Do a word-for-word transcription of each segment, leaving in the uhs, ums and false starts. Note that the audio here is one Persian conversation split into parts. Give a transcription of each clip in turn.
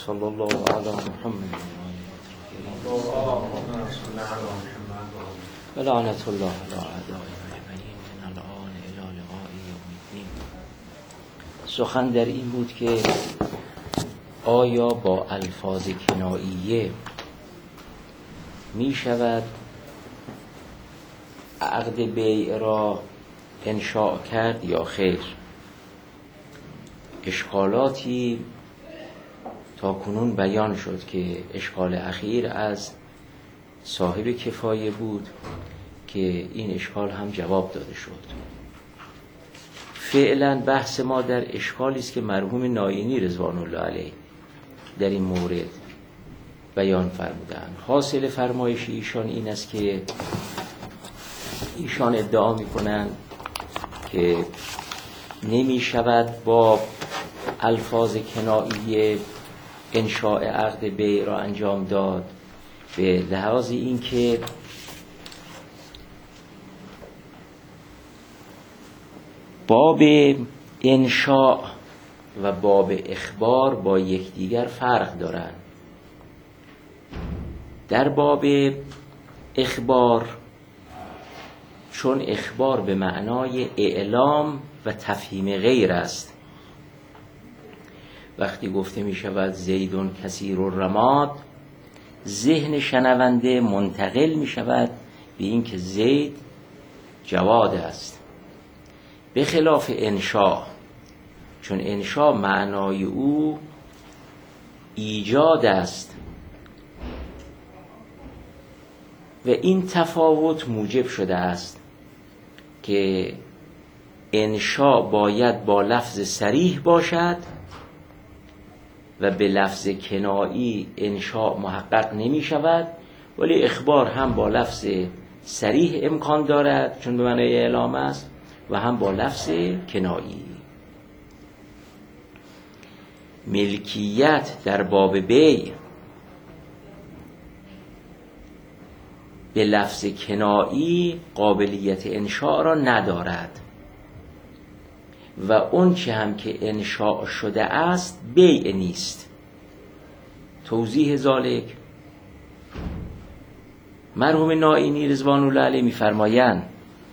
صلی الله علی محمد و لعنت الله علی اعدائهم اجمعین من الان الی لقاء یوم الدین. سخن در این بود که آیا با الفاظ کناییه می شود عقد بیع را انشاء کرد یا خیر؟ اشکالاتی تا کنون بیان شد که اشکال اخیر از صاحب کفایه بود که این اشکال هم جواب داده شد. فعلا بحث ما در اشکالی است که مرحوم ناینی رضوان الله علیه در این مورد بیان فرمودند. حاصل فرمایش ایشان این است که ایشان ادعا میکنند که نمی شود با الفاظ کناییه انشاء عقد بیع را انجام داد، به لحاظ این که باب انشاء و باب اخبار با یکدیگر فرق دارند. در باب اخبار چون اخبار به معنای اعلام و تفهیم غیر است، وقتی گفته می شود زیدون کثیر الرماد، ذهن شنونده منتقل می شود به این که زید جواد است، به خلاف انشاء چون انشاء معنای او ایجاد است و این تفاوت موجب شده است که انشاء باید با لفظ صریح باشد و به لفظ کنایی انشاء محقق نمی شود، ولی اخبار هم با لفظ صریح امکان دارد چون به معنای اعلام است و هم با لفظ کنایی. ملکیت در باب بیع به لفظ کنایی قابلیت انشاء را ندارد و اون چه هم که انشاء شده است بیع نیست. توضیح ذالک مرحوم ناینی رضوان الله علیه می‌فرمایند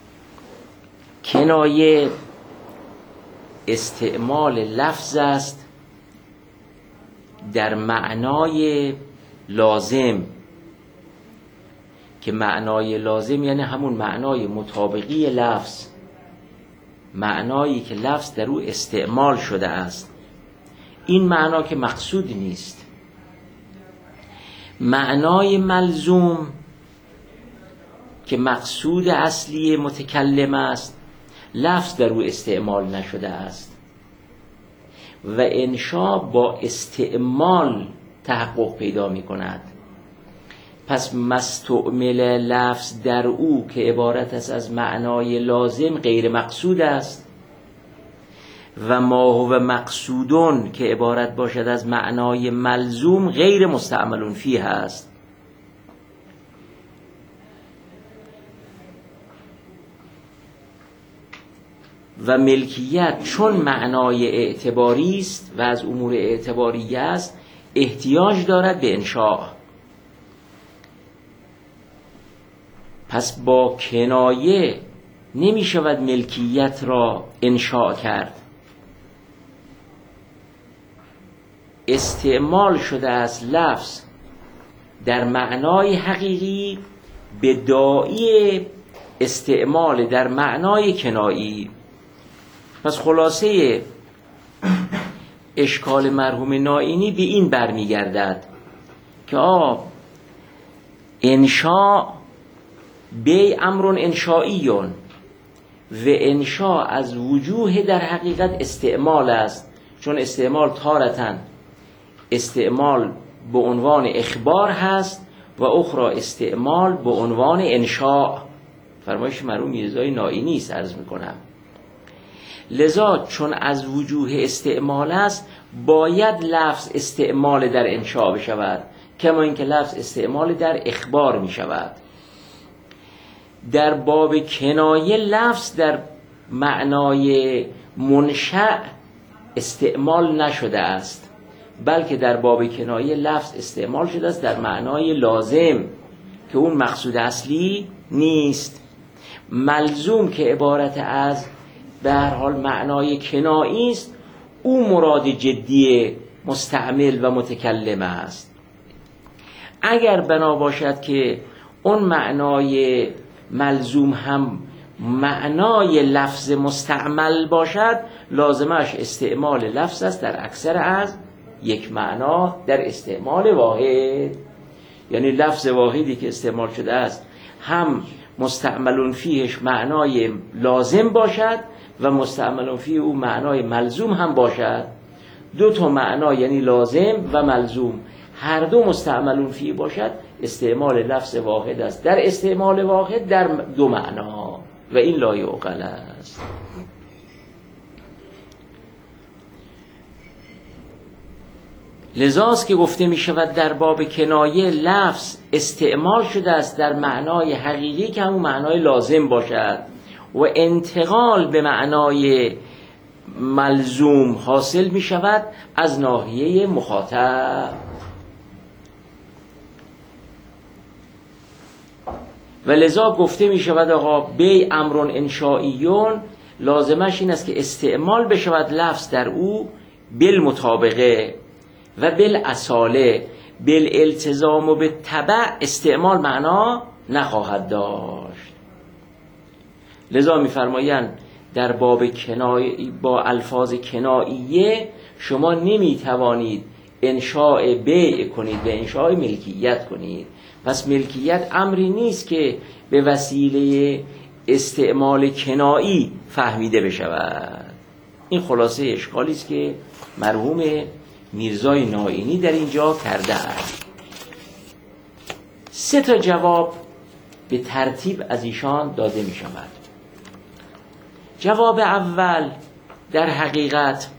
کنایه استعمال لفظ است در معنای لازم، که معنای لازم یعنی همون معنای مطابقی لفظ، معنایی که لفظ در او استعمال شده است. این معنا که مقصود نیست. معنای ملزوم که مقصود اصلی متکلم است، لفظ در او استعمال نشده است و انشاء با استعمال تحقق پیدا می کند. پس مستعمل لفظ در او که عبارت است از معنای لازم غیر مقصود است و ما هو مقصودون که عبارت باشد از معنای ملزوم غیر مستعمل فیه است. و ملکیت چون معنای اعتباری است و از امور اعتباریه است احتیاج دارد به انشاء. پس با کنایه نمی شود ملکیت را انشاء کرد. استعمال شده از لفظ در معنای حقیقی به داعی استعمال در معنای کنایی. پس خلاصه اشکال مرحوم ناینی به این برمیگردد که آ انشاء بیع امر انشائیون و انشاء از وجوه در حقیقت استعمال است، چون استعمال تارتن استعمال به عنوان اخبار هست و اخرى استعمال به عنوان انشاء. فرمایش مرحوم میرزای ناینی است عرض میکنم. لذا چون از وجوه استعمال است باید لفظ استعمال در انشاء بشود، کما اینکه لفظ استعمال در اخبار می شود. در باب کنایه لفظ در معنای منشأ استعمال نشده است بلکه در باب کنایه لفظ استعمال شده است در معنای لازم که اون مقصود اصلی نیست. ملزوم که عبارت از به هر حال معنای کنایی است، او مراد جدی مستعمل و متکلم است. اگر بنا باشد که اون معنای ملزوم هم معنای لفظ مستعمل باشد، لازمش استعمال لفظ است در اکثر از یک معنا در استعمال واحد. یعنی لفظ واحدی که استعمال شده است هم مستعمل فیهش معنای لازم باشد و مستعمل فیه او معنای ملزوم هم باشد. دو تا معنا یعنی لازم و ملزوم هر دو مستعمل فیه باشد، استعمال لفظ واحد است در استعمال واحد در دو معنا و این لا یعقل است. لذاست که گفته می شود در باب کنایه لفظ استعمال شده است در معنای حقیقی که همون معنای لازم باشد و انتقال به معنای ملزوم حاصل می شود از ناحیه مخاطب. و لذا گفته می شود آقا بی امرون انشائیون لازمش این است که استعمال بشود لفظ در او بالمطابقه و بالاصاله، بالالتزام و بالتبع استعمال معنا نخواهد داشت. لذا می‌فرمایند در باب کنایه با الفاظ کناییه شما نمی‌توانید انشاء بیع کنید و انشاء ملکیت کنید. پس ملکیت امری نیست که به وسیله استعمال کنایی فهمیده بشود. این خلاصه اشکالی است که مرحوم میرزای نائینی در اینجا کرده است. سه تا جواب به ترتیب از ایشان داده می شود. جواب اول در حقیقت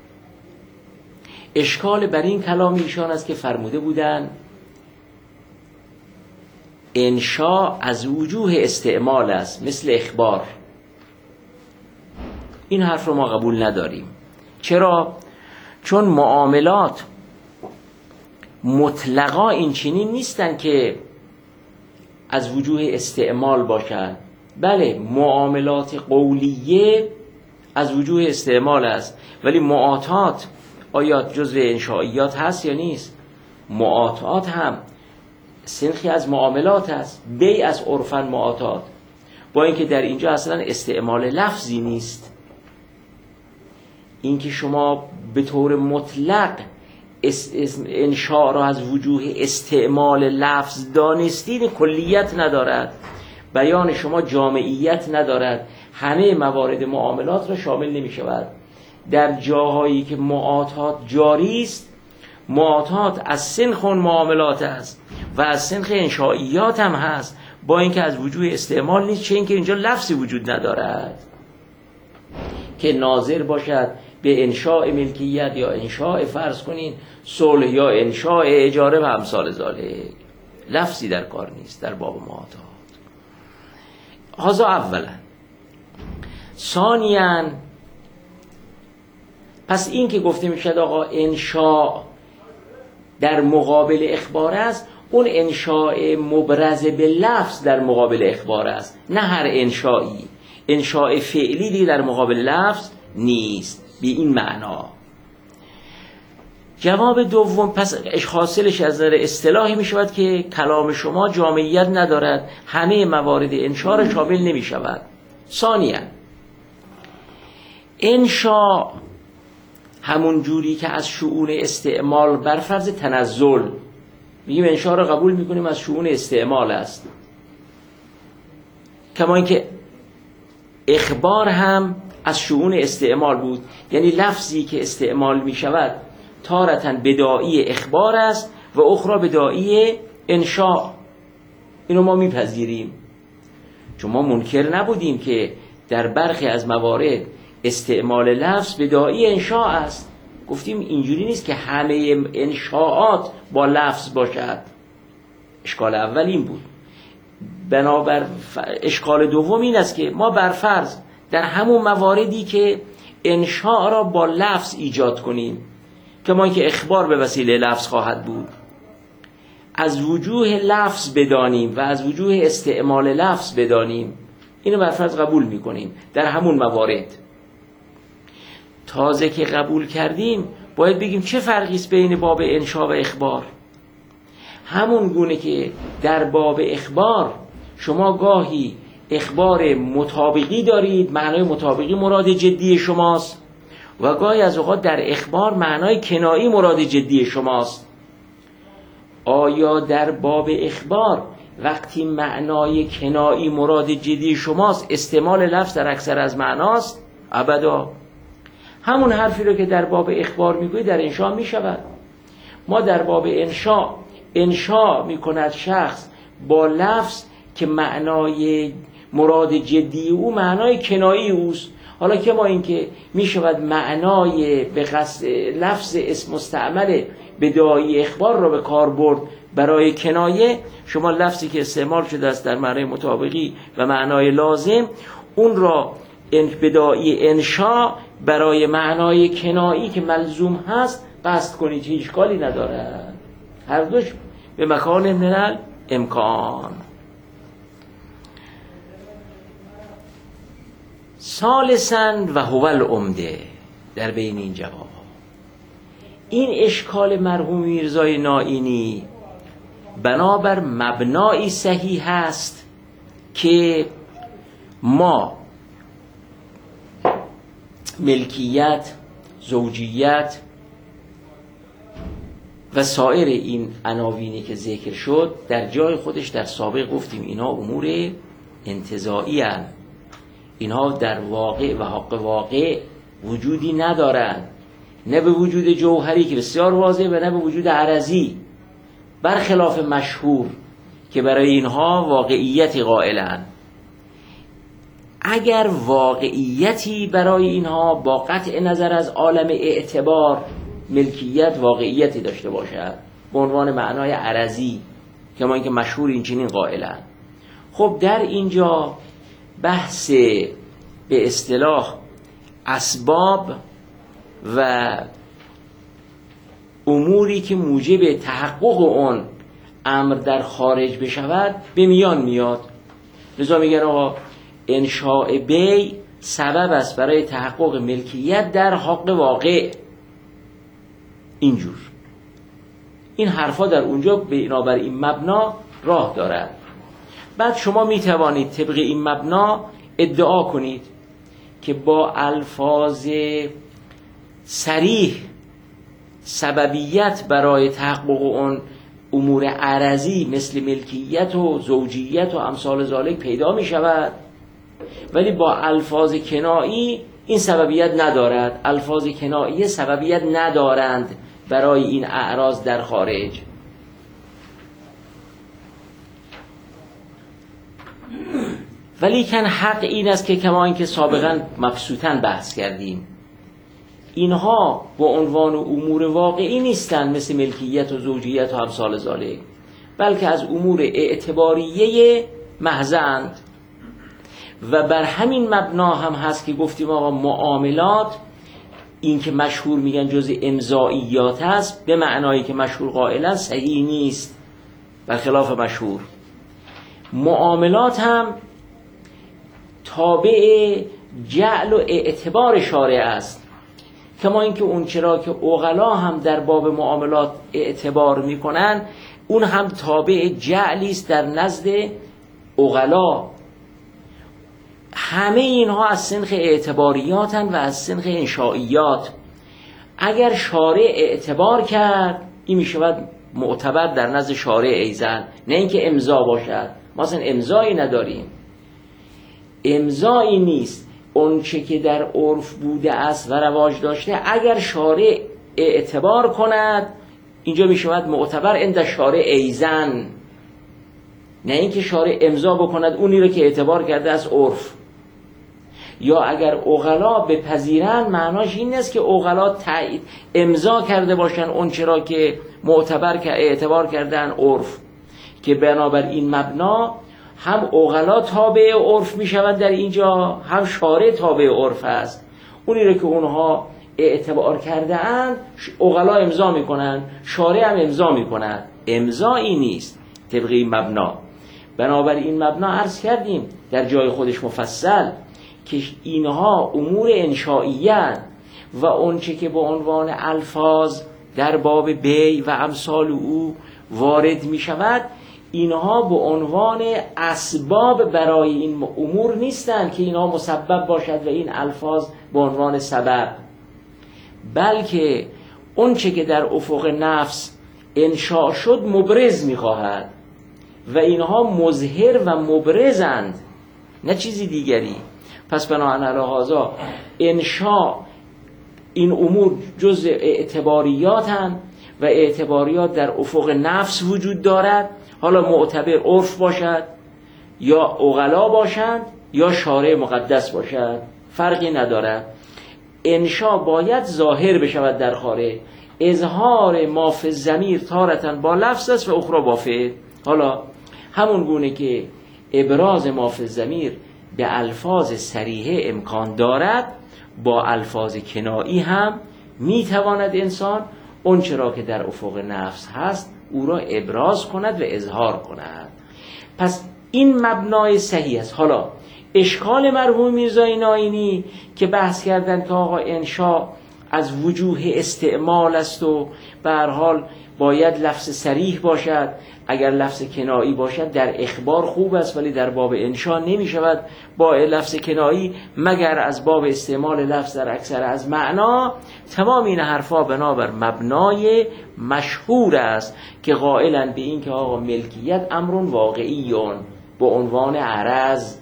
اشکال بر این کلام ایشان است که فرموده بودند انشاء از وجوه استعمال است مثل اخبار. این حرف رو ما قبول نداریم. چرا؟ چون معاملات مطلقا این چنین نیستن که از وجوه استعمال باشند. بله معاملات قولیه از وجوه استعمال است، ولی معاطات آیا جزء انشائیات هست یا نیست؟ معاطات هم سنخی از معاملات است، بیع از عرفاً معاطات، با اینکه در اینجا اصلا استعمال لفظی نیست. اینکه شما به طور مطلق انشاء را از وجوه استعمال لفظ دانستید کلیت ندارد، بیان شما جامعیت ندارد، همه موارد معاملات را شامل نمی شود. در جاهایی که معاطات جاری است، معاطات از سنخ معاملات است و از سنخ انشائیات هم هست، با اینکه از وجوه استعمال نیست، چه اینکه اینجا لفظی وجود ندارد که ناظر باشد به انشاء ملکیت یا انشاء فرض کنین صلح یا انشاء اجاره و امثال ذالک. لفظی در کار نیست در باب معاطات. هذا اولا. ثانیاً پس این که گفته میشد آقا انشاء در مقابل اخبار است، اون انشاء مبرز به لفظ در مقابل اخبار است، نه هر انشائی. انشاء فعلی دیگه در مقابل لفظ نیست به این معنا. جواب دوم پس حاصلش از نظر اصطلاحی می شود که کلام شما جامعیت ندارد، همه موارد انشاء را شامل نمی شود. ثانیاً انشاء همون جوری که از شؤون استعمال بر فرض تنزل میگیم انشاء را قبول میکنیم از شؤون استعمال است، کما اینکه اخبار هم از شؤون استعمال بود، یعنی لفظی که استعمال می شود تارتاً بداعی اخبار است و اخرى بداعی انشاء. اینو ما میپذیریم، چون ما منکر نبودیم که در برخی از موارد استعمال لفظ بداعی انشاء است. گفتیم اینجوری نیست که همه انشاءات با لفظ باشد. اشکال اول این بود. بنابر اشکال دوم این است که ما بر فرض در همون مواردی که انشاء را با لفظ ایجاد کنیم، کما اینکه اخبار به وسیله لفظ خواهد بود. از وجوه لفظ بدانیم و از وجوه استعمال لفظ بدانیم، اینو بر فرض قبول میکنیم در همون موارد. تازه که قبول کردیم باید بگیم چه فرقی است بین باب انشا و اخبار. همون گونه که در باب اخبار شما گاهی اخبار مطابقی دارید، معنای مطابقی مراد جدی شماست، و گاهی از اوقات در اخبار معنای کنایی مراد جدی شماست. آیا در باب اخبار وقتی معنای کنایی مراد جدی شماست استعمال لفظ در اکثر از معناست؟ ابدا. همون حرفی رو که در باب اخبار میگوی در انشا میشود. ما در باب انشا انشا میکند شخص با لفظ که معنای مراد جدی او معنای کنایی اوست. حالا که ما این که میشود معنای به قصد لفظ اسم مستعمل بدایی اخبار را به کار برد برای کنایه، شما لفظی که استعمال شده است در معنای مطابقی و معنای لازم اون را بدایی انشا برای معنای کنایی که ملزوم هست قصد کنید، هیچ اشکالی ندارد. هر دوش به مکان من امکان. ثالثاً و هو العمده، در بین این جواب این اشکال مرحوم میرزای نائینی بنابر مبنایی صحیح است که ما ملکیت، زوجیت و سایر این عناوینی که ذکر شد در جای خودش در سابق گفتیم اینا امور انتزاعی هستند، اینها در واقع و حق واقع وجودی ندارند، نه به وجود جوهری که بسیار واضحه و نه به وجود عرضی، برخلاف مشهور که برای اینها واقعیتی قائلند. اگر واقعیتی برای اینها با قطع نظر از عالم اعتبار ملکیت واقعیتی داشته باشد به عنوان معنای عرضی، کما اینکه مشهور این چنین قائلند، خب در اینجا بحث به اصطلاح اسباب و اموری که موجب تحقق اون امر در خارج بشود به میان میاد. لذا میگن آقا انشاء بی سبب است برای تحقق ملکیت در حق واقع. اینجور این حرفا در اونجا بنابر این مبنا راه دارد. بعد شما می توانید طبق این مبنا ادعا کنید که با الفاظ صریح سببیت برای تحقق اون امور عرضی مثل ملکیت و زوجیت و امثال ذالک پیدا می شود، ولی با الفاظ کنایی این سببیت ندارد. الفاظ کنایی سببیت ندارند برای این اعراض در خارج. ولیکن حق این است که کما اینکه سابقا مبسوطاً بحث کردیم، اینها با عنوان امور واقعی نیستند مثل ملکیت و زوجیت و امثال ذالک، بلکه از امور اعتباریه محضند. و بر همین مبنا هم هست که گفتیم آقا معاملات این که مشهور میگن جز امضائیات هست به معنایی که مشهور قائلا صحیح نیست، برخلاف مشهور. معاملات هم تابع جعل و اعتبار شارع است، کما اینکه اون چرا که عقلا هم در باب معاملات اعتبار میکنن اون هم تابع جعلی است در نزد عقلا. همه اینها از سنخ اعتباریاتن و از سنخ انشائیات. اگر شارع اعتبار کرد این میشود معتبر در نزد شارع ایزن، نه اینکه امضا باشد. ما اصلا امضایی نداریم، امضایی نیست. اون چه که در عرف بوده است و رواج داشته اگر شارع اعتبار کند اینجا میشود معتبر عند شارع ایزن، نه اینکه شارع امضا بکند اونی رو که اعتبار کرده از عرف. یا اگر عقلا بپذیرن معناش این نیست که عقلا تایید امضا کرده باشن اون چرا که معتبر که اعتبار کردن عرف، که بنابر این مبنا هم عقلا تابع عرف میشوند در اینجا، هم شارع تابع عرف است. اونی رو که اونها اعتبار کرده اند عقلا امضا میکنن، شارع هم امضا میکنن. امضایی نیست طبق این مبنا. بنابراین این مبنا عرض کردیم در جای خودش مفصل که اینها امور انشائیه و اونچه که به عنوان الفاظ در باب بی و امثال او وارد می شود، اینها به عنوان اسباب برای این امور نیستند که اینها مسبب باشد و این الفاظ به عنوان سبب، بلکه اونچه که در افق نفس انشاء شد مبرز می خواهد و اینها مظهر و مبرزند، نه چیزی دیگری. پس بنابراین هذا انشاء این امور جز اعتباریاتند و اعتباریات در افق نفس وجود دارد، حالا معتبر عرف باشد یا عقلا باشند یا شارع مقدس باشد، فرقی ندارد. انشاء باید ظاهر بشود در خارج. اظهار ما فی الضمیر تارتاً با لفظ است و اخرى با فعل. حالا همون گونه که ابراز ما فی الضمیر به الفاظ صریحه امکان دارد، با الفاظ کنایی هم میتواند انسان اون چرا که در افق نفس هست او را ابراز کند و اظهار کند. پس این مبنای صحیح است. حالا اشکال مرحوم میرزای نائینی که بحث کردن که آقا انشاء از وجوه استعمال است و به هر حال باید لفظ صریح باشد، اگر لفظ کنایی باشد در اخبار خوب است ولی در باب انشاء نمی شود با لفظ کنایی مگر از باب استعمال لفظ در اکثر از معنا. تمام این حرفا بنابر مبنای مشهور است که قائلن به این که آقا ملکیت امر واقعیون به عنوان عرض،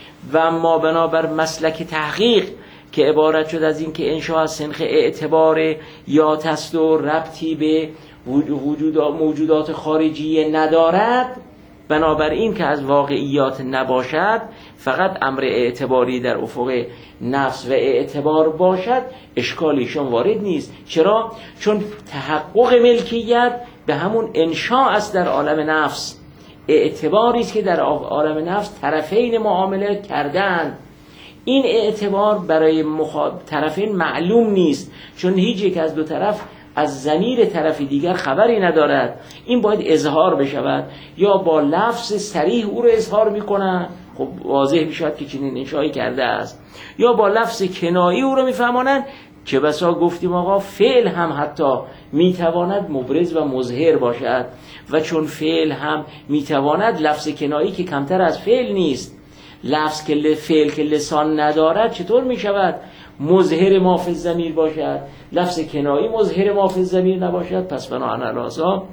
و ما بنابر مسلک تحقیق که عبارت شد از این که انشاء از سنخ اعتبار یا تست و ربطی به وجود موجودات خارجی ندارد، بنابراین که از واقعیات نباشد فقط امر اعتباری در افق نفس و اعتبار باشد، اشکالیشان وارد نیست. چرا؟ چون تحقق ملکیت به همون انشاء است در عالم نفس، اعتباری است که در عالم نفس طرفین معامله کردند. این اعتبار برای مخاطب طرفین معلوم نیست، چون هیچ یک از دو طرف از ضمیر طرف دیگر خبری ندارد. این باید اظهار بشود، یا با لفظ صریح او رو اظهار میکنن، خب واضح میشود که چنین انشایی کرده است، یا با لفظ کنایی او رو میفهمانند. چه بسا گفتیم آقا فعل هم حتی میتواند مبرز و مظهر باشد، و چون فعل هم میتواند لفظ کنایی که کمتر از فعل نیست، لفظ که فعل که لسان ندارد چطور میشود مظهر ما فی الضمیر باشد، لفظ کنایی مظهر ما فی الضمیر نباشد؟ پس بنابراین رازا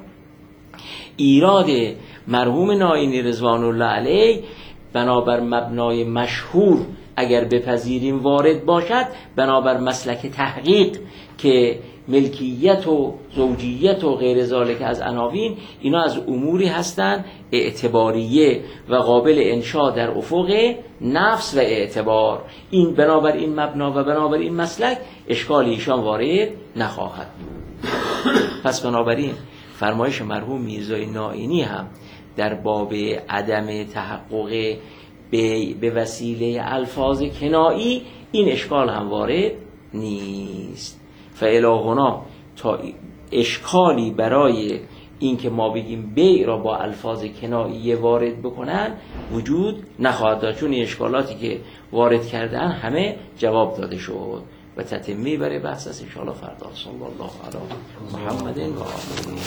ایراد مرحوم نائینی رضوان الله علیه بنابر مبنای مشهور اگر بپذیریم وارد باشد، بنابر مسلک تحقیق که ملکیت و زوجیت و غیر ذالک از عناوین، اینا از اموری هستند اعتباریه و قابل انشاء در افق نفس و اعتبار. این بنابر این مبنا و بنابر این مسلک اشکال ایشان وارد نخواهد بود. پس بنابراین فرمایش مرحوم میرزای نائینی هم در باب عدم تحقق به وسیله الفاظ کنایی این اشکال هم وارد نیست. فالهنا تا اشکالی برای این که ما بگیم بیع را با الفاظ کنایی وارد بکنن وجود نخواهد داشت، چون این اشکالاتی که وارد کردن همه جواب داده شد و تتمه برای بحث است ان شاء الله فردا. صلی الله علی محمد و آله